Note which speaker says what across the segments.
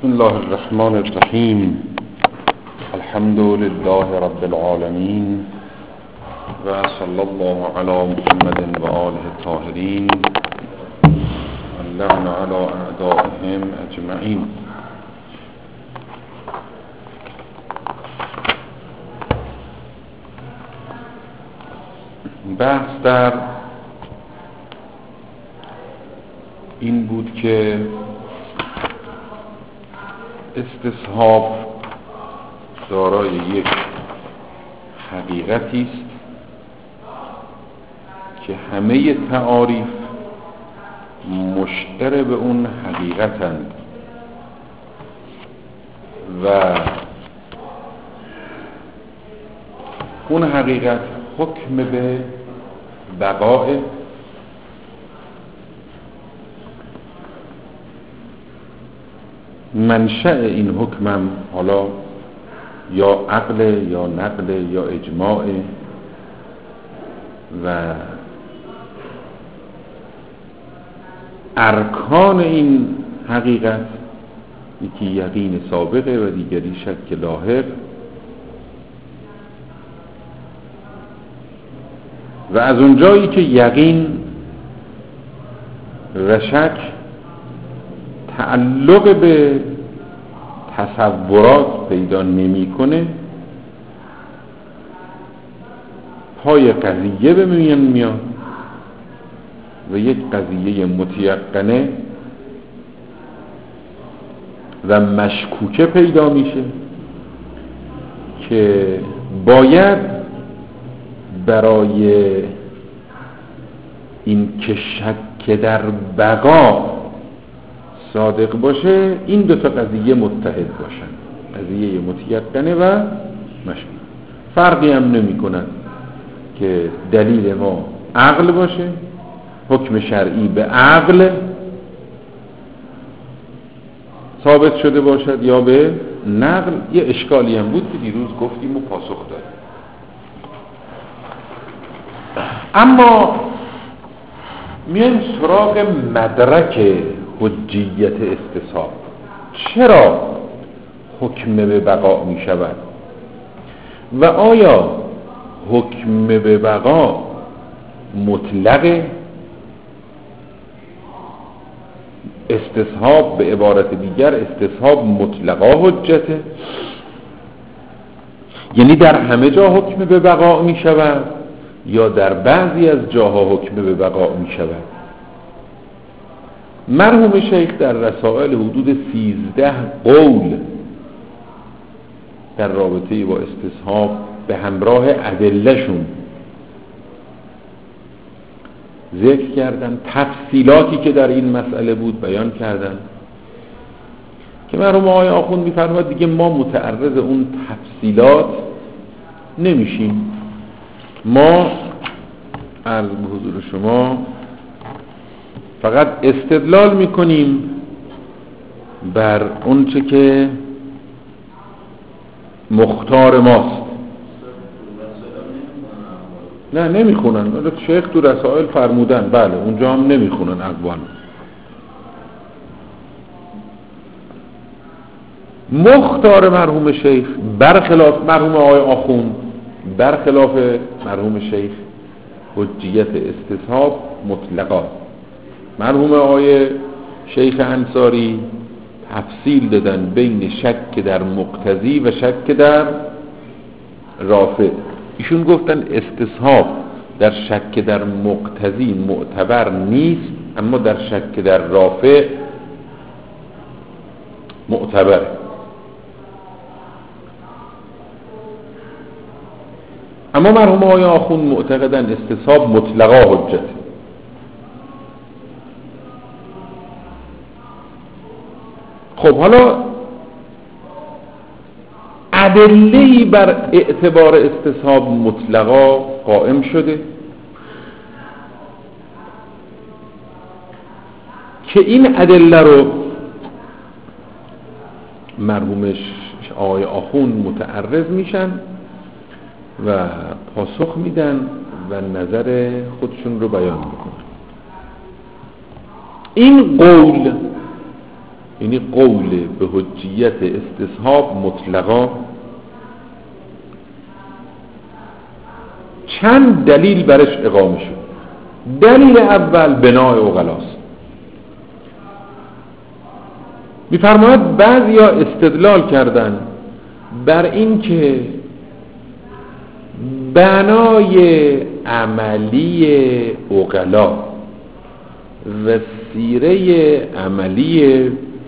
Speaker 1: بسم الله الرحمن الرحیم. الحمد لله رب العالمین و صلی الله علی محمد و آله الطاهرین اللهم علی اعدائهم اجمعین. بحث در این بود که استصحاب دارای یک حقیقتی است که همه تعاریف مشتر به اون حقیقتند و اون حقیقت حکم به بقاء منشأ این حکمم حالا یا عقل یا نقل یا اجماع و ارکان این حقیقت یکی یقین سابقه و دیگری شک لاحق و از اونجایی که یقین و شک تعلق به تصورات پیدا نمی‌کنه، پای قضیه به میان میاد و یک قضیه متیقنه و مشکوکه پیدا میشه که باید برای این که شک در بقا صادق باشه این دو تا قضیه متحد باشن، قضیه متیقنه و مشکوک. فرقی هم نمی کند که دلیل ما عقل باشه، حکم شرعی به عقل ثابت شده باشد یا به نقل. یه اشکالی هم بود که دیروز گفتیم و پاسخ داد. اما میایم سراغ مدرک حجیت استصحاب. چرا حکم به بقا می شود و آیا حکم به بقا مطلق استصحاب به عبارت دیگر استصحاب مطلقا حجته، یعنی در همه جا حکم به بقا می شود یا در بعضی از جاها حکم به بقا می شود؟ مرحوم شیخ در رسائل حدود 13 قول در رابطه با استصحاب به همراه ادله‌شون ذکر کردن، تفصیلاتی که در این مسئله بود بیان کردن که مرحوم آقای آخوند می‌فرماد دیگه ما متعرض اون تفصیلات نمیشیم، ما عرض به حضور شما فقط استدلال میکنیم بر اون چه که مختار ماست. نه نمیخونن، شیخ تو رسائل فرمودن بله اونجا هم نمیخونن اقوال. مختار مرحوم شیخ برخلاف مرحوم آقای آخوند، برخلاف مرحوم شیخ حجیت استصحاب مطلقا. مرحوم آقای شیخ انصاری تفصیل دادن بین شک در مقتضی و شک در رافع. ایشون گفتن استصحاب در شک در مقتضی معتبر نیست، اما در شک در رافع معتبره. اما مرحوم آقای آخوند معتقدن استصحاب مطلقا حجته. خب حالا ادله‌ای بر اعتبار استصحاب مطلقا قائم شده که این ادله رو مرحوم آقای آخوند متعرض میشن و پاسخ میدن و نظر خودشون رو بیان میکنن. این قول یعنی قول به حجیت استصحاب مطلقا چند دلیل برش اقامه شد. دلیل اول بنای عقلاست. می‌فرماید بعضیا استدلال کردن بر این که بنای عملی عقلا و سیره عملی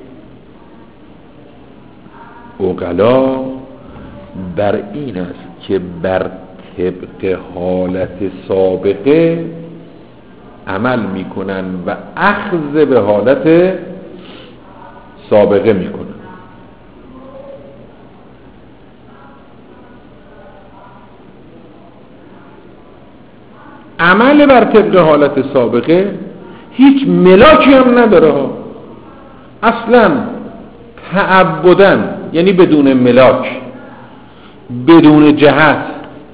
Speaker 1: عقلا بر این است که بر طبق حالت سابقه عمل میکنن و اخذ به حالت سابقه میکنن. عمل بر طبق حالت سابقه هیچ ملاکی هم نداره، اصلا تعبدن، یعنی بدون ملاک، بدون جهت،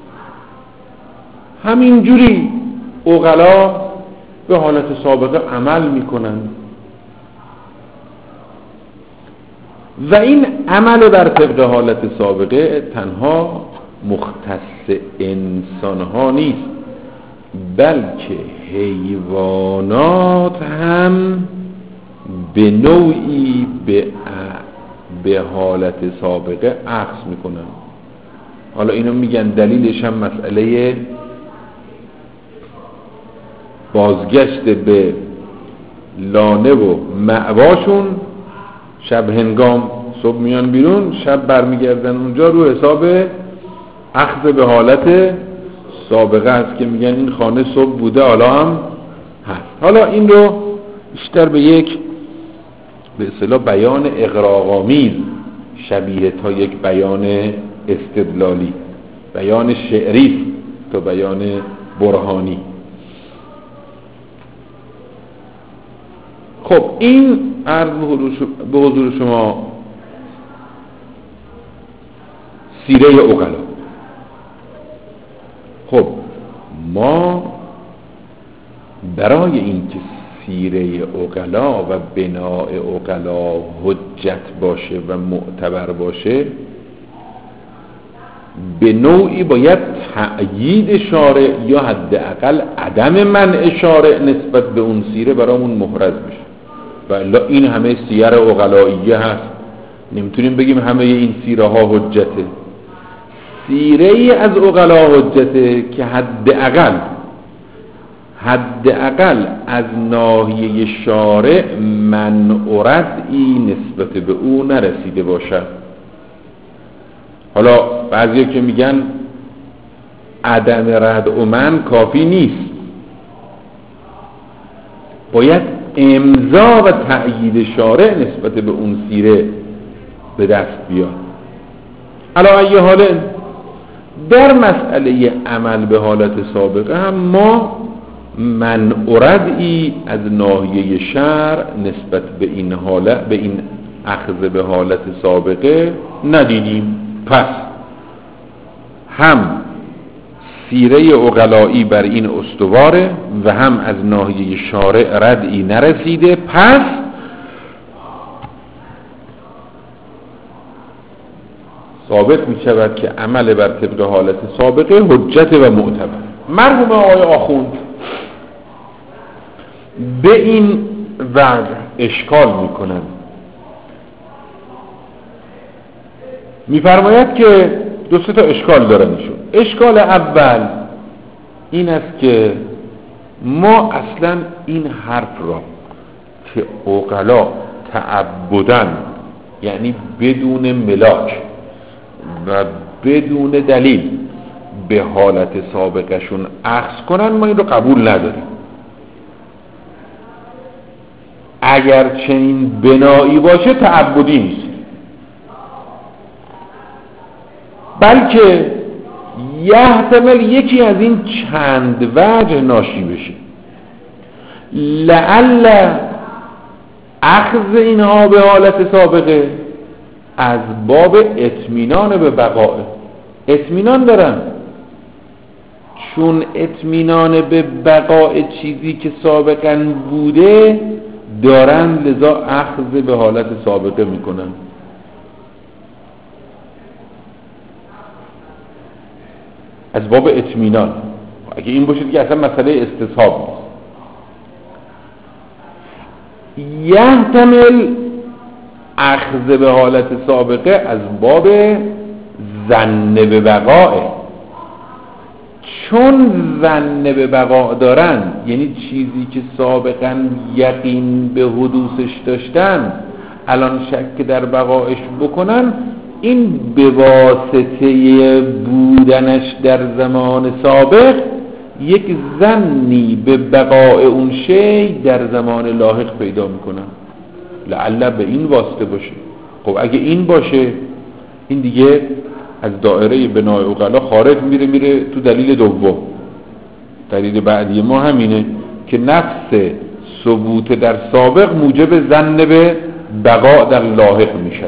Speaker 1: همینجوری عقلا به حالت سابقه عمل میکنن و این عمل بر طبق حالت سابقه تنها مختص انسان ها نیست، بلکه حیوانات هم به نوعی به حالت سابقه عکس میکنن. حالا اینو میگن دلیلش هم مسئله بازگشت به لانه و مأواشون، شب هنگام صبح میان بیرون، شب برمیگردن اونجا، رو حساب اخذ به حالت سابقه است که میگن این خانه صبح بوده حالا هم هست. حالا این رو بیشتر به یک به اصطلاح بیان اغراق‌آمیز شبیه تا یک بیان استدلالی، بیان شعری تا بیان برهانی. خب این عرض به حضور شما سیره عقلا. خب ما برای این که سیره عقلا و بناء عقلا حجت باشه و معتبر باشه، به نوعی باید تأیید شارع یا حداقل عدم منع شارع نسبت به اون سیره برامون محرز بشه. و الا این همه سیر عقلائیه هست، نمیتونیم بگیم همه این سیره ها حجته. سیره از عقلا حجته که حداقل از ناحیه شارع منع و ردعی نسبت به او نرسیده باشد. حالا بعضیا که میگن عدم رد و من کافی نیست، باید امضا و تأیید شارع نسبت به اون سیره به دست بیاد. علی ای حال در مسئله عمل به حالت سابقه هم ما منع و ردعی از ناحیه شرع نسبت به این حالت، به این اخذ به حالت سابقه ندیدیم. پس هم سیره عقلایی بر این استواره و هم از ناحیه شارع ردعی نرسیده. پس ثابت می شود که عمل بر طبق حالت سابقه حجت و معتبر. مرحوم آقای آخوند به این وضع اشکال می کنند. می فرماید که دو سه تا اشکال دارنشون. اشکال اول این است که ما اصلا این حرف را که عقلا تعبدن، یعنی بدون ملاک و بدون دلیل به حالت سابقشون اخذ کنن، ما این رو قبول نداریم. اگر چنین بنایی باشه تعبدی نیست، بلکه یحتمل یکی از این چند وجه ناشی بشه. لعل اخذ اینها به حالت سابقه از باب اطمینان به بقاء، اطمینان دارن، چون اطمینان به بقاء چیزی که سابقا بوده دارن، لذا اخذ به حالت سابقه میکنن. از باب اطمینان. اگه این باشه دیگه اصلا مسئله استصحاب نیست. یحتمل اخذ به حالت سابقه از باب ظن به بقائه، چون ظن به بقا دارن، یعنی چیزی که سابقا یقین به حدوثش داشتن الان شک در بقایش بکنن، این به واسطه بودنش در زمان سابق یک ظنی به بقای اون شی در زمان لاحق پیدا میکنن، لعل به این واسطه باشه. خب اگه این باشه، این دیگه از دایره بنای عقلا خارج میره تو دلیل دوم. دلیل بعدی ما همینه که نفس ثبوت در سابق موجب ظن به بقا در لاحق میشه.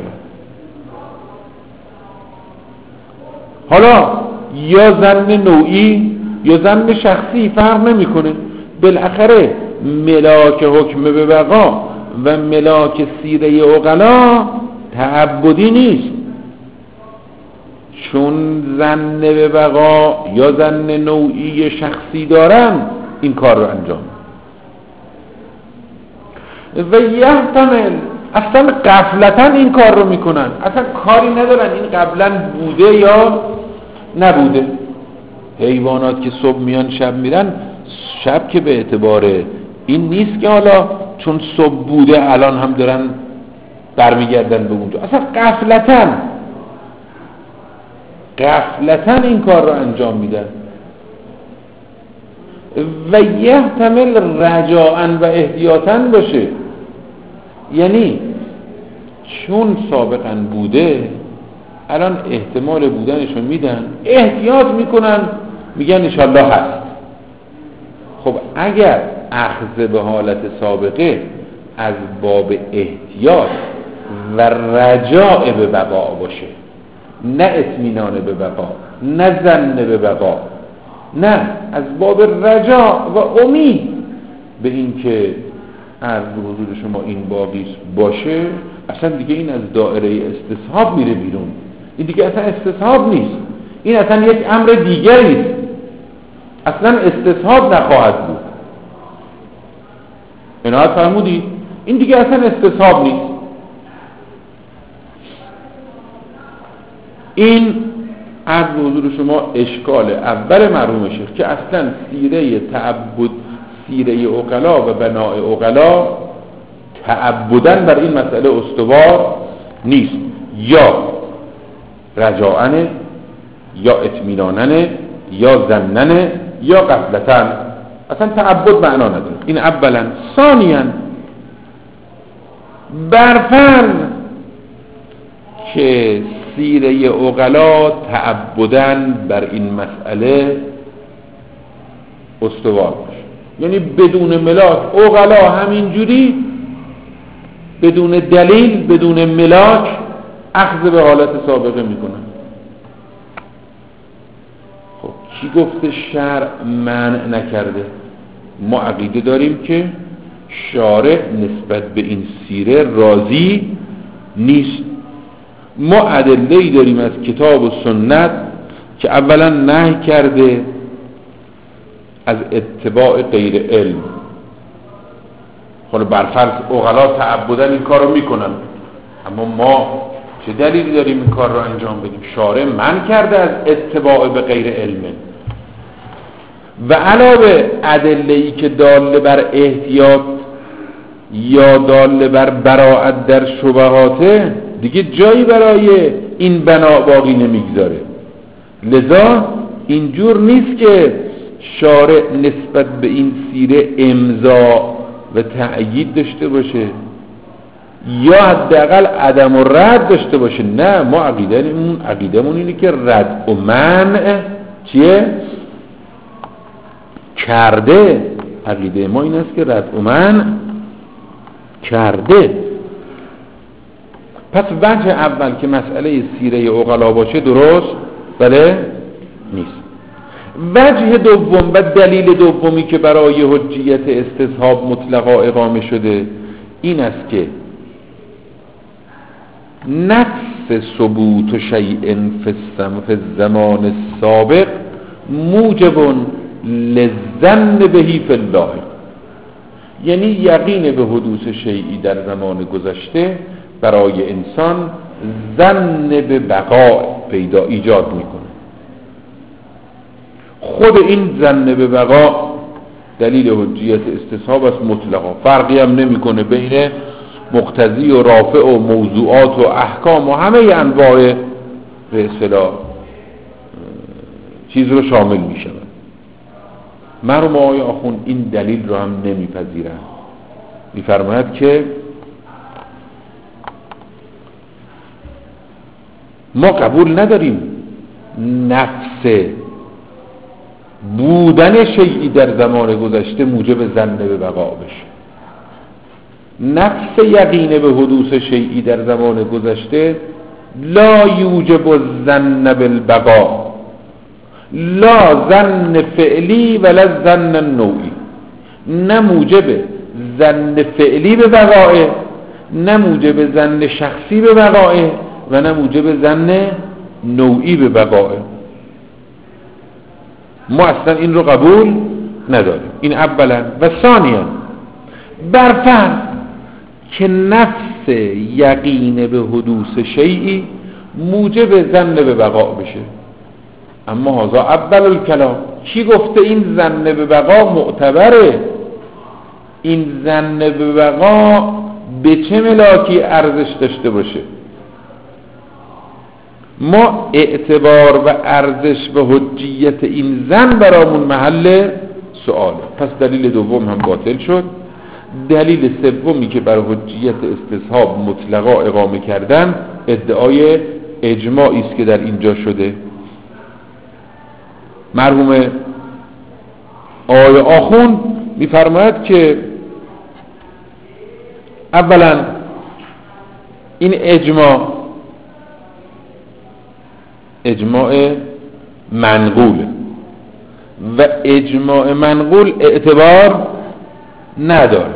Speaker 1: حالا یا ظن نوعی یا ظن شخصی فرق نمیکنه، بالاخره ملاک حکم به بقا و ملاک سیره عقلا تعبدی نیست، چون ظن به بقا یا ظن نوعی شخصی دارن این کار رو انجام. و یحتمل اصلا غفلتاً این کار رو میکنن، اصلا کاری ندارن این قبلا بوده یا نبوده. حیوانات که صبح میان شب میرن، شب که به اعتبار این نیست که حالا چون صبح بوده الان هم دارن برمیگردن به اونجا، اصلا غفلتاً این کار رو انجام میدن. و یحتمل رجاءً و احتیاطاً باشه، یعنی چون سابقاً بوده الان احتمال بودنشو میدن، احتیاط میکنن، میگن انشالله هست. خب اگر اخذ به حالت سابقه از باب احتیاط و رجاء به بقا باشه، نه اطمینان به بقا، نه ظن به بقا، نه از باب رجاء و امید به این که عرض حضور شما این باقی باشه، اصلا دیگه این از دایره استصحاب میره بیرون. این دیگه اصلا استصحاب نیست، این اصلا یک امر دیگری است، اصلا استصحاب نخواهد بود. عنایت فرمودید؟ این دیگه اصلا استصحاب نیست. این عرض حضور شما اشکال اول مرحوم شیخ که اصلا سیره تعبد، سیره عقلا و بناء عقلا تعبدن بر این مسئله استوار نیست، یا رجاءنه یا اطمیناننه یا ظننه یا غفلتن، اصلا تعبد معنا نداره. این اولا. ثانیا برفرض که سیره عقلا تعبدن بر این مسئله استوار باشه، یعنی بدون ملاک عقلا همینجوری بدون دلیل بدون ملاک اخذ به حالت سابقه میکنن. خب کی گفته شرع منع نکرده؟ ما عقیده داریم که شارع نسبت به این سیره راضی نیست. ما ادله‌ای داریم از کتاب و سنت که اولا نهی کرده از اتباع غیر علم. خب برفرض عقلا تعبدن این کار رو میکنن، اما ما چه دلیلی داریم این کار رو انجام بدیم؟ شارع منع کرده از اتباع به غیر علمه. و علاوه ادله‌ای که دال بر احتیاط یا دال بر براءت در شبهاته دیگه جایی برای این بنا باقی نمیگذاره. لذا اینجور نیست که شارع نسبت به این سیره امضا و تأیید داشته باشه یا حداقل عدم و رد داشته باشه. نه، ما عقیدمون اینه که رد و منع چیه؟ کرده. عقیده ما این است که رد و منع کرده. پس وجه اول که مسئله سیره عقلا باشه درست بله نیست. وجه دوم و دلیل دومی که برای حجیت استصحاب مطلقا اقامه شده این است که نفس ثبوت شیء فی الزمان السابق موجب للظن بهی فی الله، یعنی یقین به حدوث شیئی در زمان گذشته برای انسان ظن به بقا پیدا ایجاد میکنه. خود این ظن به بقا دلیل حجیت استصحاب است مطلقا، فرقی هم نمیکنه بین مقتضی و رافع و موضوعات و احکام و همه انواع به اصطلاح چیز رو شامل میشن. مرحوم آقای آخوند این دلیل رو هم نمیپذیرند، میفرماید که ما قبول نداریم نفس بودن شیئی در زمان گذشته موجب ظن به بقا بشه. نفس یقین به حدوث شیئی در زمان گذشته لا یوجب الظن بالبقا، لا ظن فعلی ولا ظن نوعی، نه موجب ظن فعلی به بقائه، نه موجب ظن شخصی به بقائه، و نه موجب ظن نوعی به بقائه. ما اصلا این رو قبول نداریم. این اولا. و ثانیا برفرض که نفس یقین به حدوث شیئی موجب ظن به بقا بشه، اما هذا اول الکلام. کی گفته این ظن به بقا معتبره؟ این ظن به بقا به چه ملاکی ارزش داشته باشه؟ ما اعتبار و ارزش و حجیت این ظن برامون محل سؤاله. پس دلیل دوم هم باطل شد. دلیل سومی که بر حجیت استصحاب مطلقا اقامه کردن ادعای اجماعی است که در اینجا شده. مرحوم آقای آخوند می‌فرماید که اولا این اجماع منقول و اجماع منقول اعتبار نداره.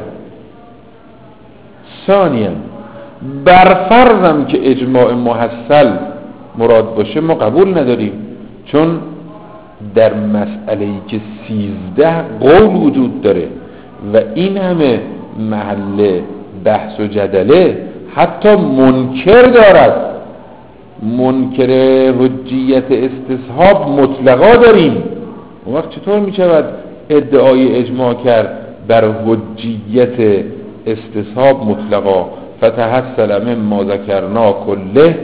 Speaker 1: ثانیا برفرضم که اجماع محصل مراد باشه ما قبول نداریم، چون در مسئله‌ای که 13 قول وجود داره و این همه محل بحث و جدله، حتی منکر دارد، منکر حجیت استصحاب مطلقا داریم. اون وقت چطور می شود ادعای اجماع کرد بر حجیت استصحاب مطلقا؟ فتحصل مما ذکرنا کله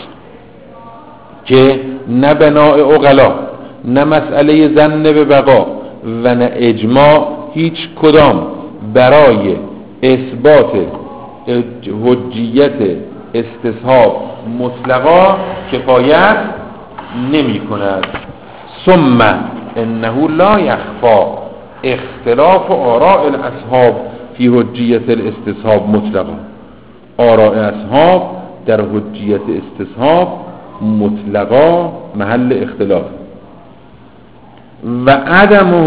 Speaker 1: که نه بناء عقلا، نه مسئله ظن به بقا و نه اجماع هیچ کدام برای اثبات حجیت استصحاب مطلقا کفایت نمی کند. ثم انه لا یخفا اختلاف آراء الاصحاب فی حجیت الاستصحاب مطلقا. آراء اصحاب در حجیت استصحاب مطلقا محل اختلاف و عدم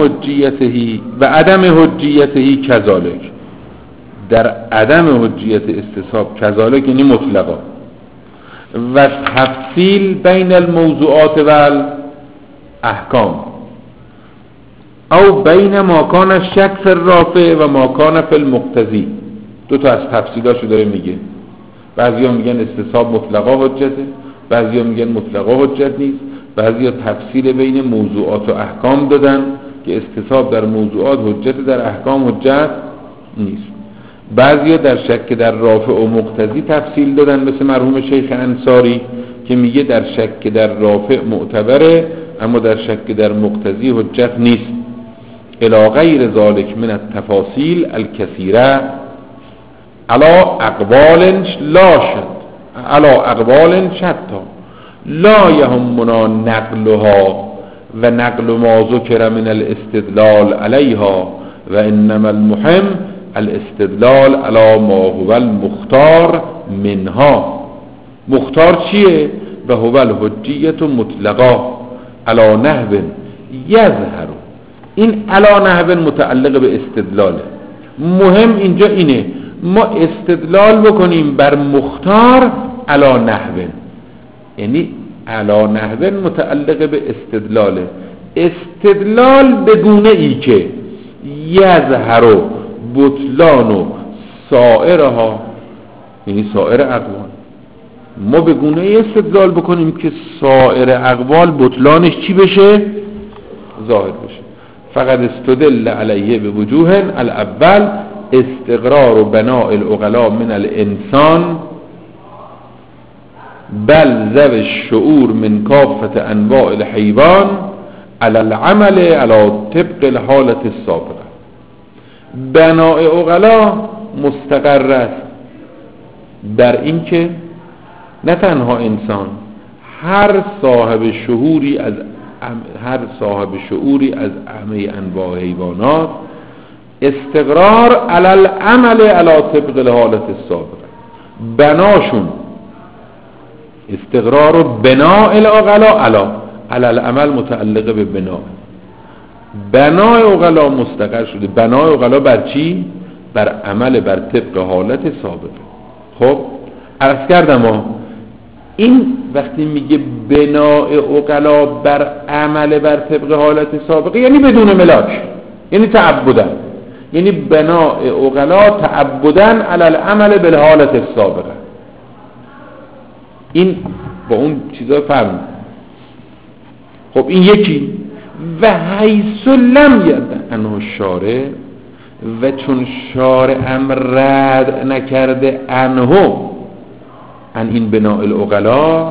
Speaker 1: حجیته کذالک، در عدم حجیت استصحاب کذالک یعنی مطلقا. و تفصیل بین الموضوعات و احکام او بین ما کان شک فی الرافع و ما کان فی المقتضی. دو تا از تفصیلاشو داره میگه. بعضیا میگن استصحاب مطلقا حجته، بعضیا میگن مطلقا حجت نیست، بعضیا تفصیل بین موضوعات و احکام دادن که استصحاب در موضوعات حجت، در احکام حجت نیست. بعضیا در شک در رافع و مقتضی تفصیل دادن، مثل مرحوم شیخ انصاری که میگه در شک در رافع معتبره اما در شک در مقتضی حجت نیست. الی غیر ذالک من التفاصیل الکثیره علی اقوال شتا لا یهمنا نقلها و نقل ما ذکر من الاستدلال علیها و انما المهم الاستدلال علی ما هو المختار منها. مختار چیه؟ و هو الحجیت مطلقا علی نحو یظهر. این علی نحو متعلق به استدلاله. مهم اینجا اینه ما استدلال بکنیم بر مختار علا نحوه، یعنی علا نحوه متعلق به استدلاله، استدلال به گونه ای که یظهر و بطلان و سائرها، یعنی سائر اقوال، ما به گونه ای استدلال بکنیم که سائر اقوال بطلانش چی بشه؟ ظاهر بشه. فقط استدل علیه به وجوه الاول استقرار و بناء العقلاء من الانسان بل ذو الشعور من کافة انواع الحیوان على العمل على طبق الحالة السابقه. بناء عقلاء مستقر است در این که نه تنها انسان، هر صاحب شعوری از همه انواع حیوانات استقرار علی العمل علی طبق الحالت السابقه، بناشون استقرار و بناء العقلاء علی العمل متعلق به بنا، بنای عقلاء مستقر شده. بنای عقلاء بر چی؟ بر عمل بر طبق حالت سابقه. خب عرض کردم این وقتی میگه بناء عقلاء بر عمل بر طبق حالت سابقه یعنی بدون ملاک، یعنی تعبدن، یعنی بناء عقلاء تعبدن علی العمل بالحالت السابقه. این با اون چیزا فرق. خب این یکی. و حیث لم ید انه شارع، و چون شارع رد نکرده انه ان این بناء العقلاء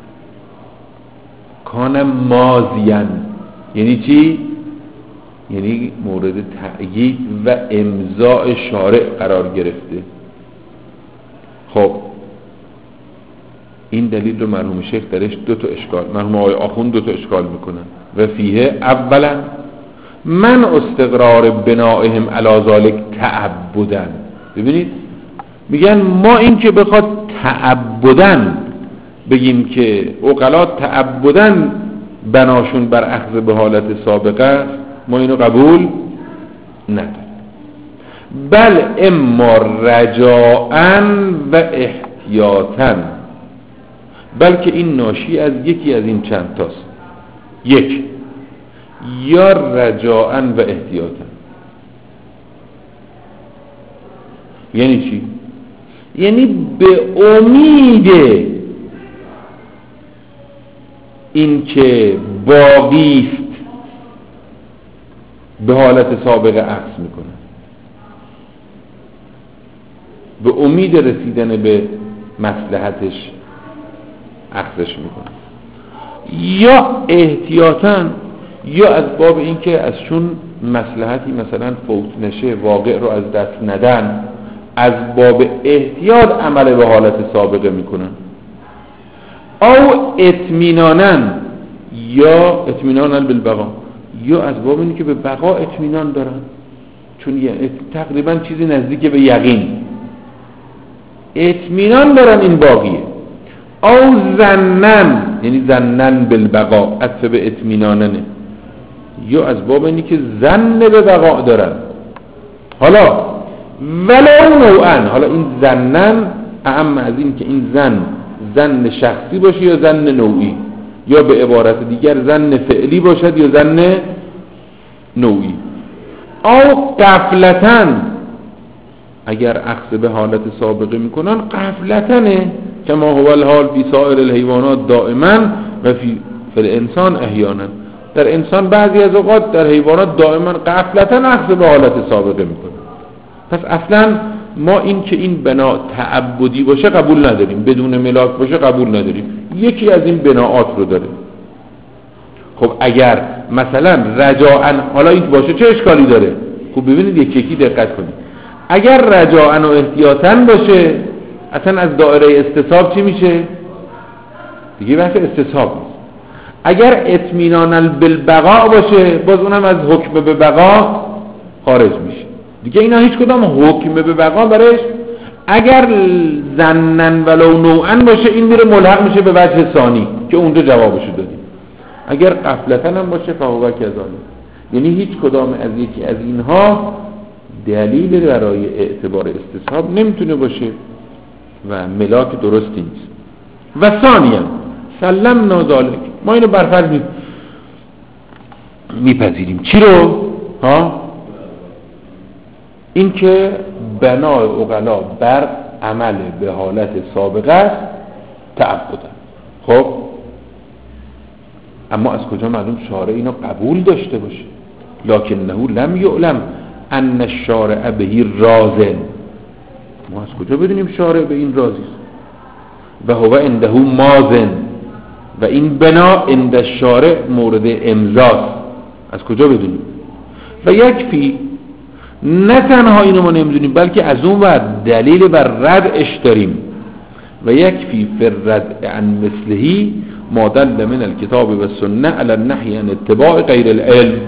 Speaker 1: کان ماضیان، یعنی چی؟ یعنی مورد تأیید و امضاء شارع قرار گرفته. خب این دلیل رو مرحوم شیخ درش دو تا اشکال، مرحوم آقای آخوند دو تا اشکال میکنن. و فیه اولا من استقرار بنائهم علی ذلک تعبدن. ببینید میگن ما این که بخواد تعبدن بگیم که عقلاء تعبدن بناشون بر اخذ به حالت سابقه است، ما اینو قبول نداریم. بل اما رجاءً و احتیاطاً، بلکه این ناشی از یکی از این چند تاست. یک، یا رجاءً و احتیاطاً. یعنی چی؟ یعنی به امید این که باقیست به حالت سابقه عکس میکنه، به امید رسیدن به مصلحتش عکسش میکنه. یا احتیاطاً، یا از باب این که از چون مصلحتی مثلا فوت نشه، واقع رو از دست ندن، از باب احتیاط عمل به حالت سابقه میکنن. او اطمینانن، یا اطمینانن بالبقا، یا از باب اینی که به بقا اطمینان دارن، چون تقریبا چیزی نزدیک به یقین اطمینان دارن این باقیه. او ظنن، یعنی ظنن بالبقا عطف به اطمیناننه، یا از باب اینی که ظن به بقا دارن. حالا ولو نوعن، حالا این ظنن اعم از این که این ظن شخصی باشه یا ظن نوعی، یا به عبارت دیگر ظن فعلی باشد یا ظن نوعی. او غفلتن، اگر اخذ به حالت سابقه میکنن غفلتنه، کما هو الحال فی سایر الحیوانات دائما و فی الانسان احیانا. در انسان بعضی از اوقات، در حیوانات دائما غفلتن اخذ به حالت سابقه میکنن. پس اصلا ما این که این بنا تعبدی باشه قبول نداریم، بدون ملاک باشه قبول نداریم. یکی از این بناعات رو داره. خب اگر مثلا رجاءً، حالا این باشه چه اشکالی داره؟ خب ببینید یکی دقت کنید. اگر رجاءً و احتیاطاً باشه اصلا از دایره استصحاب چی میشه؟ دیگه بحث استصحاب نیست. اگر اطمینان بالبقاء باشه باز اونم از حکم به بقا خارج میشه. دیگه اینا هیچ کدام حکم به بقا برش، اگر ظنن ولو نوعا باشه این میره ملحق میشه به وجه ثانی که اونجا جوابشو دادیم. اگر غفلتن هم باشه فهو کذالک، یعنی هیچ کدام از یکی از اینها دلیل برای اعتبار استصحاب نمیتونه باشه و ملاک درستی نیست. و ثانیا سلمنا ذالک، ما اینو برفرض میپذیریم. چی رو؟ این که بنای عقلا بر عمل به حالت سابقه است تعبدن. خب اما از کجا معلوم شارع اینو قبول داشته باشه؟ لکنه لم یعلم ان الشارع به رازن، ما از کجا بدونیم شارع به این راضی است؟ و هو عنده ماذن، و این بنا عند الشارع مورد امضاست، از کجا بدونیم؟ و یکفی، نه تنها اینو ما نمیدونیم بلکه از اون بعد دلیل بر ردش داریم. و یکفی فی الرد عن مثلهی ما دل من الكتاب و السنه علی النهی عن اتباع غیر العلم.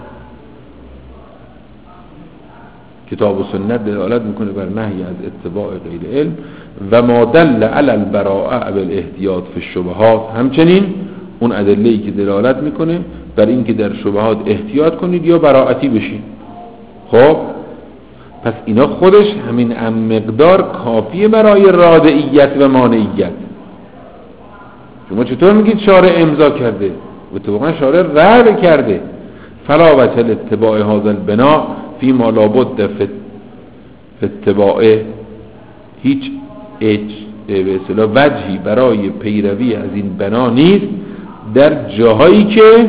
Speaker 1: کتاب و سنت دلالت میکنه بر نهی از اتباع غیر علم. و ما دل علی البراءه بالاحتیاط فی الشبهات، همچنین اون ادله‌ای که دلالت میکنه بر این که در شبهات احتیاط کنید یا براءتی بشید. خب پس اینا خودش همین مقدار کافیه برای رادعیت و مانعیت. شما چطور میگید شارع امضا کرده؟ اتفاقا شارع رد کرده. فلا وجه لاتباع هذا البناء فيما لا بد في اتباع، هیچ به اصطلاح وجهی برای پیروی از این بنا نیست در جاهایی که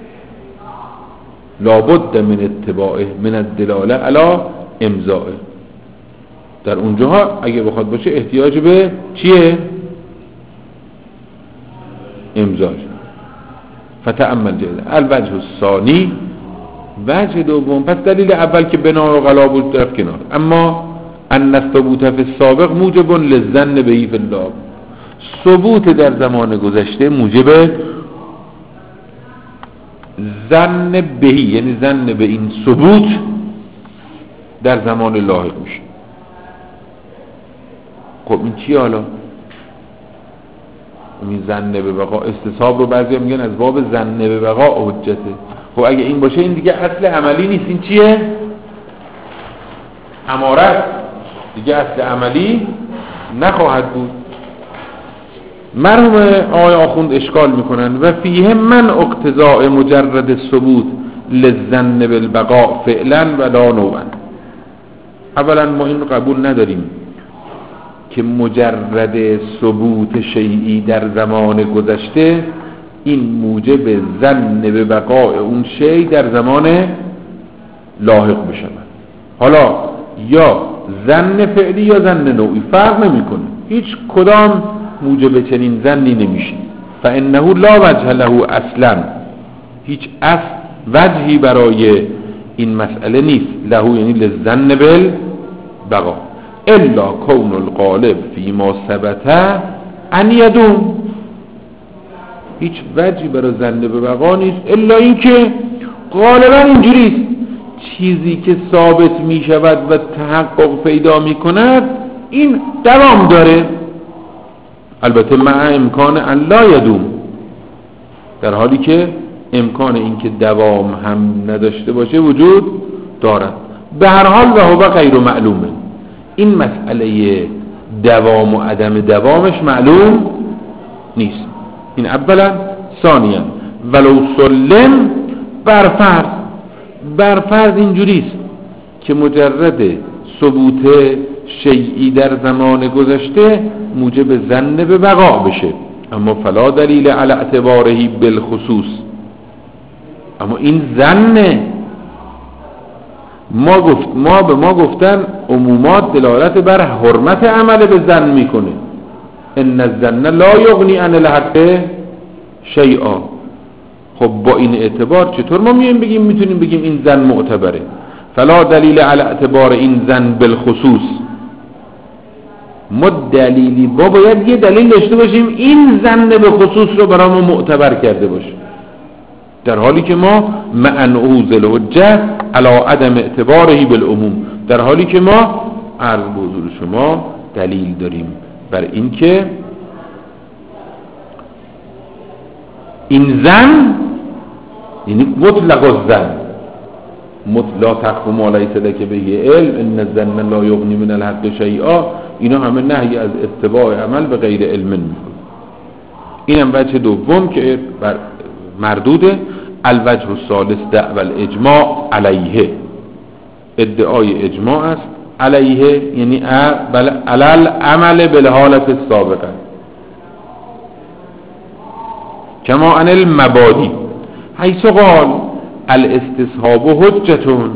Speaker 1: لابد من اتباع من الدلاله علی امضاء، در اونجاها اگه بخواد باشه احتیاج به چیه؟ امضاء. فتأمل جدا الوجه الثانی، وجه دوم، پس دلیل اول که بنا و غلا بود طرف کنار، اما ان الثبوت فی السابق موجب للظن به فی الله، ثبوت در زمان گذشته موجب ظن بهی، یعنی ظن به این ثبوت در زمان لاحق میشه. خب این چی حالا؟ این ظن به بقا، استصحاب رو بعضی میگن از باب ظن به بقا حجته. خب اگه این باشه این دیگه اصل عملی نیست، این چیه؟ امارت دیگه، اصل عملی نخواهد بود. مرحوم آقای آخوند اشکال میکنن و فیه من اقتضاء مجرد ثبوت للظن بالبقاء فعلا ولا نوعا. اولا ما این قبول نداریم که مجرد ثبوت شیئی در زمان گذشته این موجب ظن به بقاء اون شیء در زمان لاحق بشه. حالا یا ظن فعلی یا ظن نوعی فرق نمیکنه، هیچ کدام موجب چنین ظنی نمیشه. فانه لا وجه له اصلا، هیچ وجهی برای این مسئله نیست، له یعنی للظن بالبقاء، الا کون الغالب فيما ثبت ان يدوم، هیچ وجهی برای ظن به بقا نیست الا اینکه غالبا اینجوریست، چیزی که ثابت می شود و تحقق پیدا می کند این دوام داره، البته مع امکان ان لا یدوم، در حالی که امکان این که دوام هم نداشته باشه وجود دارد. به هر حال و هو غیر معلومه، این مسئله دوام و عدم دوامش معلوم نیست. این اولا. ثانیا ولو سلم، برفرض اینجوریست که مجرد ثبوت شیئی در زمان گذشته موجب ظن به بقا بشه، اما فلا دلیل علی اعتباره بالخصوص، اما این ظن ما گفتن عمومات دلالت بر حرمت عمل به ظن میکنه، ان الظن لا یغنی عن الحق شیئا. خب با این اعتبار چطور ما میتونیم بگیم این ظن معتبره؟ فلا دلیل علی اعتبار این ظن بالخصوص، ما دلیلی باید یه دلیل داشته باشیم این ظن به خصوص رو برای ما معتبر کرده باشه، در حالی که ما مع نعوذ الحجه علی عدم اعتباره بالعموم، در حالی که ما عرض به حضور شما دلیل داریم بر این که این ظن یعنی مطلق الظن لا تقف ما لیس لک به علم ان الظن لا یغنی من الحق شیئا، اینا همه نهی از اتباع عمل به غیر علم میکنه. اینم وجه دوم که مردوده. الوجه الثالث دعوی الاجماع علیه، ادعای اجماع است علیه، یعنی علل عمل بالحالت السابقه کما ان المبادی حیث قال الاستصحاب حجتون.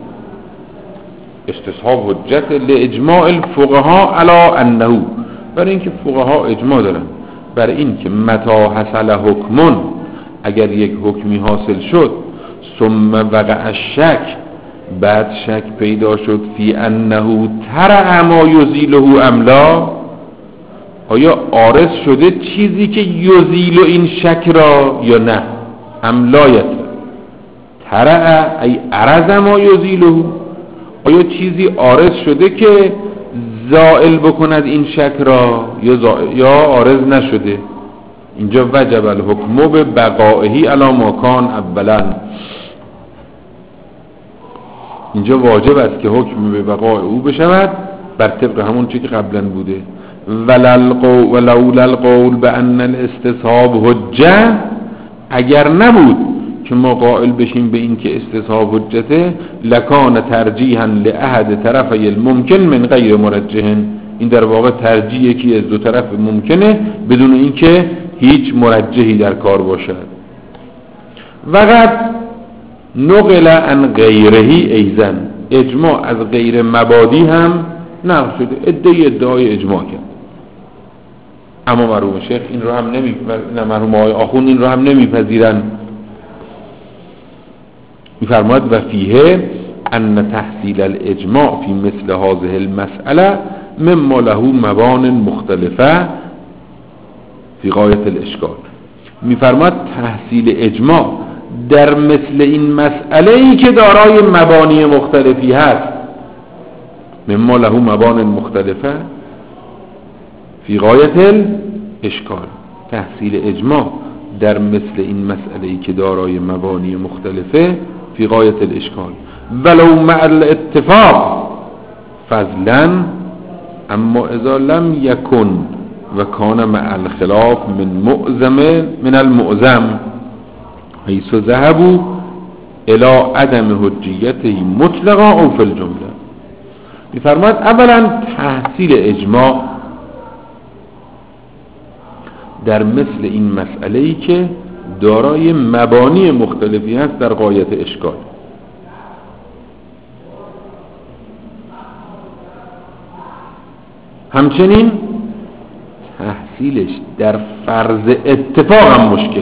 Speaker 1: استصحاب حجت لاجماع الفقهاء علی انه، برای اینکه فقها اجماع دارن برای اینکه متا حصل حکمون، اگر یک حکمی حاصل شد، ثم وقع الشک، بعد شک پیدا شد فی انه ترع ما یزیله ام لا، آیا عارض شده چیزی که یزیل این شک را یا نه، ام لا ترع ای عرض ما یزیله، آیا چیزی عارض شده که زائل بکند این شک را یا عارض نشده. اینجا وجب الحکم به بقائه علی ما کان اولا، اینجا واجب است که حکم به بقای او بشود بر طبق همون چیزی که قبلا بوده. ولولا القول بان الاستصحاب حجه، اگر نبود که ما قائل بشیم به این که استصحاب حجته، لکان ترجیحا لاحد طرفی الممکن من غیر مرجح، این در واقع ترجیح یکی از دو طرف ممکنه بدون اینکه هیچ مرجحی در کار باشد. وقت نقل عن غیره ایزن، اجماع از غیر مبادی هم نقل شده، ادعای اجماع کرد. اما مرحوم شیخ این رو هم مرحوم آقای آخوند این رو هم نمیپذیرن. میفرماید و فیه ان تحصیل الاجماع فی مثل هذه المسئله مما له مبان مختلفه فی غایت الاشکال. میفرماید تحصیل اجماع در مثل این مسئله ای که دارای مبانی مختلفی هست، مما له مبان مختلفه فی غایت الاشکال، تحصیل اجماع در مثل این مسئله ای که دارای مبانی مختلفه فی غایت الاشکال ولو مع الاتفاق فضلا، اما اذا لم یکن و کان مع الخلاف من المعظم حیث ذهبوا الى عدم حجیته مطلقا او فی الجمله. میفرماید اولا تحصیل اجماع در مثل این مسئله ای که دارای مبانی مختلفی هست در غایت اشکال. همچنین تحصیلش در فرض اتفاق هم مشکله.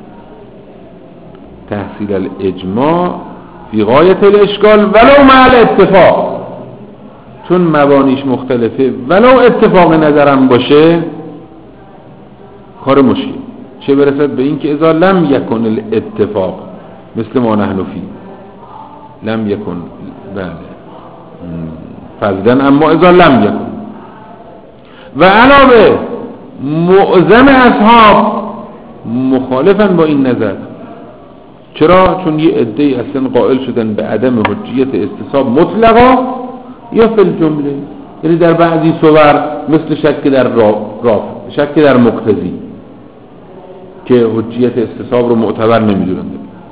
Speaker 1: تحصیل الاجماع فی غایت الاشکال ولو مع الاتفاق، چون مبانیش مختلفه ولو اتفاق نظرم باشه کار مشکل، چه برسد به این که اذا لم یکن الاتفاق مثل ما نحن فی لم یکن بله فضلا، اما اذا لم یکن. و علاوه معظم اصحاب مخالفن با این نظر. چرا؟ چون یه عده‌ای اصلا قائل شدن به عدم حجیت استصحاب مطلقا یا فی الجمله، یعنی در بعضی صور مثل شک در شک در مقتضی که حجیت استصحاب رو معتبر نمیدونن.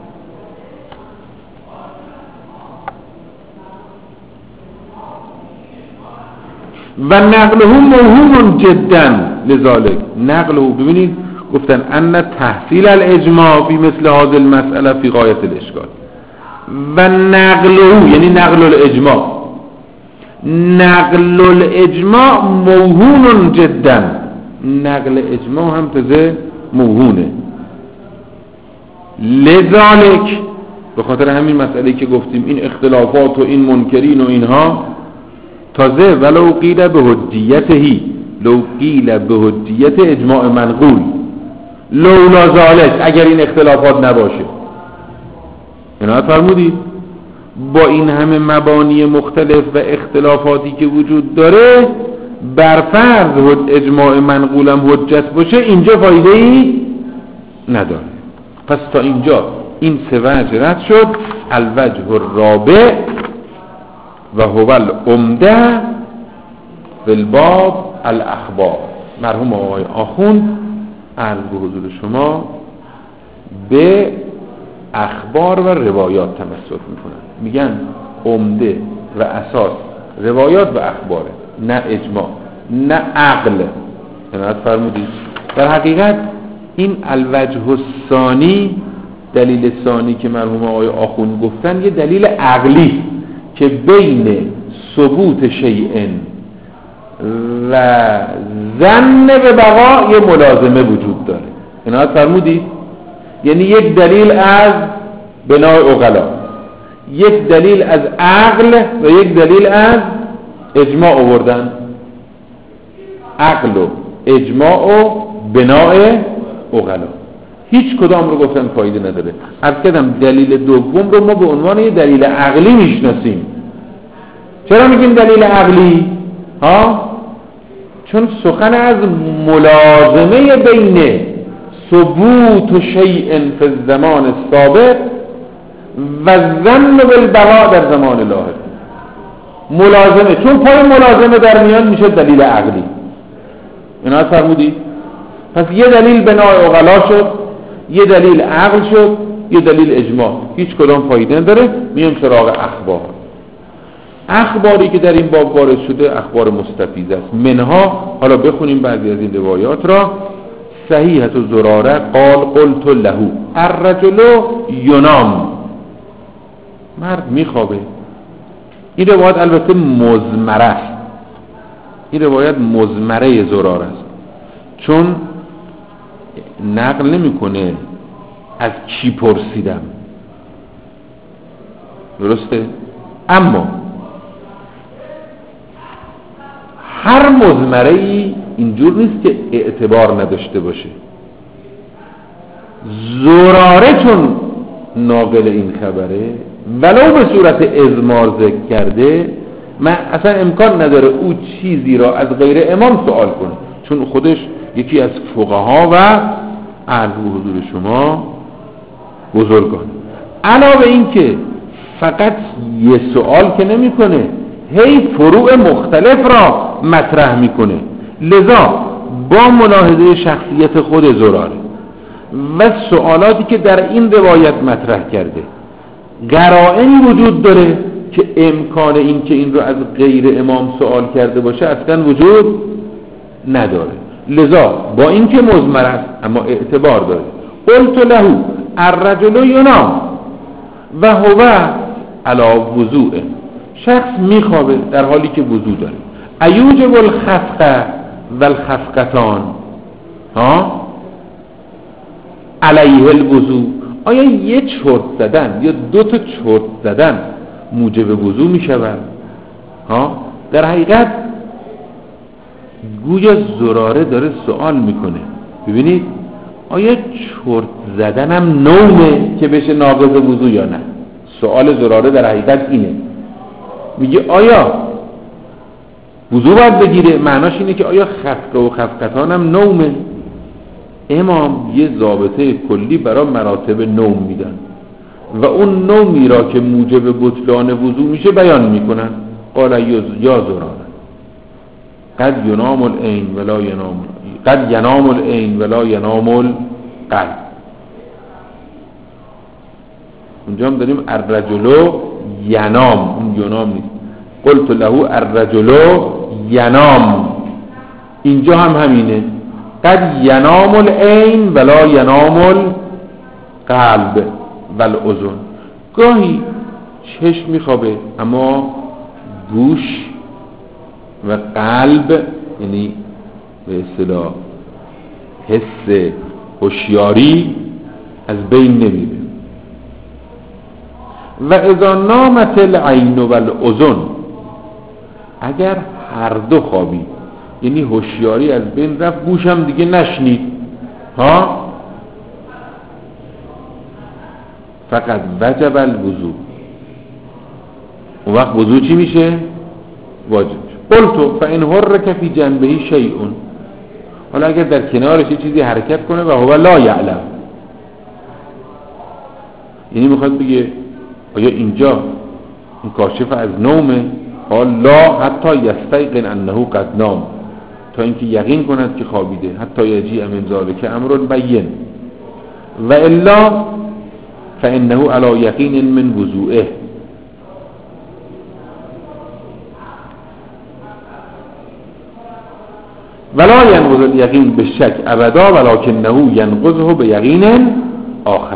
Speaker 1: و نقله موهوم جدا لذالک، نقله ببینید گفتن ان تحصیل الاجماع فی مثل هذه المسئله فی غایت الاشکال و نقله یعنی نقل الاجماع، نقل الاجماع موهون جدا، نقل اجماع هم تازه موهونه. لذالک به خاطر همین مسئله که گفتیم این اختلافات و این منکرین و اینها تازه ولو قیل به حجیته، لو قیل به حجیت اجماع منقول لولا ذالک، اگر این اختلافات نباشه. اینا فرمودید با این همه مبانی مختلف و اختلافاتی که وجود داره بر فرض اجماع منقولم حجت باشه اینجا فایده ای نداره. پس تا اینجا این سه وجه رد شد. الوجه الرابع و هو العمده فی الباب الاخبار. مرحوم آقای آخوند عرض به حضور شما به اخبار و روایات تمسک میکنن، میگن عمده و اساس روایات و اخباره، نه اجماع نه عقل. عنایت فرمودید. در حقیقت این الوجه الثانی، دلیل ثانی که مرحوم آقای آخوند گفتن، یه دلیل عقلی که بین ثبوت شیء و ظن به بقا یه ملازمه وجود داره. عنایت فرمودید. یعنی یک دلیل از بنای عقلا، یک دلیل از عقل و یک دلیل از اجماع آوردن. عقل و اجماع و بنای عقلا، هیچ کدام رو گفتن فایده نداره. عرض کردم دلیل دوم رو ما به عنوان یه دلیل عقلی میشناسیم. چرا میگیم دلیل عقلی؟ چون سخن از ملازمه بین ثبوت شیء فی الزمان السابق و ظن بالبقاء در زمان لاحق. ملازمه، چون پای ملازمه در میان میشه دلیل عقلی. اینا فرمودید. پس یه دلیل بنای عقلا شد، یه دلیل عقل شد، یه دلیل اجماع. هیچ کدام فایده نداره. میام سراغ اخبار. اخباری که در این باب وارد شده اخبار مستفیض است. منها، حالا بخونیم بعضی از این روایات را. صحیحة زراره قال قلت له الرجل ینام، مرد میخوابه. این روایت البته مزمره است، این روایت مزمره زراره است، چون نقل نمیکنه از کی پرسیدم. درسته؟ اما هر مزمره‌ای اینجور نیست که اعتبار نداشته باشه. زراره چون ناقل این خبره، ولو به صورت اضمار ذکر کرده، من اصلا امکان نداره او چیزی را از غیر امام سوال کنه، چون خودش یکی از فقها و عرض به حضور شما بزرگان. علاوه این که فقط یه سوال که نمی کنه، هی فروع مختلف را مطرح میکنه. لذا با ملاحظه شخصیت خود زراره و سوالاتی که در این روایت مطرح کرده، قرائنی وجود داره که امکان این که این رو از غیر امام سوال کرده باشه اصلا وجود نداره. لذا با این که مضمر است اما اعتبار داره. قلت له الرجل ینام و هو علی وضوء، شخص میخوابه در حالی که وضو داره. ایوجب الخفقه و الخفقتان علیه الوضو، آیا یه چرت زدن یا دو تا چرت زدن موجب وضو میشود؟ در حقیقت گویا زراره داره سوال میکنه. ببینید آیا چرت زدن هم نومه که بشه ناقض وضو یا نه؟ سوال زراره در حقیقت اینه. میگه آیا وضو باید بگیره؟ معناش اینه که آیا خفقه و خفقتان هم نومه؟ امام یه ضابطه کلی برای مراتب نوم میدن و اون نومی را که موجب بطلان وضو میشه بیان میکنن. قال یا زراره قد ینام العین ولا ینام، قد ینام العین ولا ینام القلب. اونجا هم داریم الرجل ینام، اون ینام نیست. قلت له الرجل ینام، اینجا هم همینه. قد ینام العین ولا ینام القلب والاذن، گاهی چشم میخوابه اما گوش و قلب، یعنی به اصطلاح حس هوشیاری، از بین نمیره. و اذا نامت العین والاذن، اگر هر دو خوابی، یعنی هوشیاری از بین رفت، گوشم دیگه نشنید، فقط وجب الوضو، اون وقت وضو چی میشه؟ واجب. قلتو فإن حرک فی جنبه شیء، حالا اگر در کنارش چیزی حرکت کنه و هو لا یعلم، یعنی میخواد بگه آیا اینجا این کاشف از نومه؟ قال لا حتی یستیقن انه قد نام، تا اینکه یقین کند که خوابیده، حتی یجیء من ذلک امر بین و الا فانه علی یقین من وضوئه. ولا ینقض الیقین بالشک ابدا ولکنه ینقضه بیقین آخر.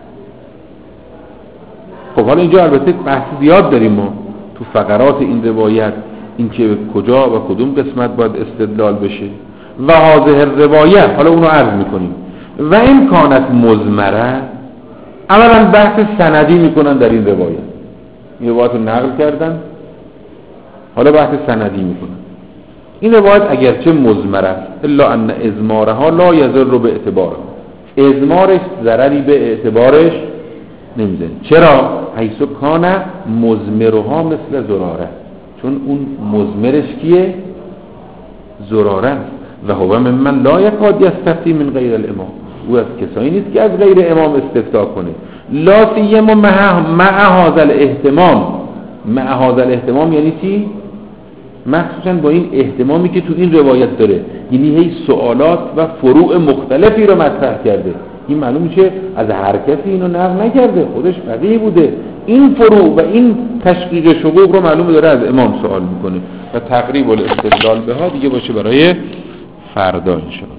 Speaker 1: خب حالا اینجا البته بحث زیاد داریم ما تو فقرات این روایت، این که کجا و کدوم قسمت باید استدلال بشه و هذه الروایت، حالا اونو عرض میکنیم. و این کانت مزمره، اولا بحث سندی میکنن در این روایت، این روایت رو نقل کردن، حالا بحث سندی میکنن. این روایت اگرچه مزمره است الا ان ازمارها لا یضر به اعتبارها، ازمارش ضرری به اعتبارش نمیزنه. چرا؟ حیث کان مزمرها مثل زراره، چون اون مزمرش کیه؟ زراره است. و هو ممن لا یکاد یستفتی من غیر الامام، او از کسایی نیست که از غیر امام استفتا کنه. لا سیما مع هذا الاهتمام. مع هذا الاهتمام یعنی چی؟ مخصوصا با این اهتمامی که تو این روایت داره، یعنی هی سوالات و فروع مختلفی رو مطرح کرده. این معلوم میشه از هر کسی اینو نقل نکرده، خودش فقیه بوده، این فروع و این تشقیق شقوق رو معلومه داره از امام سوال میکنه. و تقریب الاستدلال به ها دیگه باشه برای فردا انشاءالله.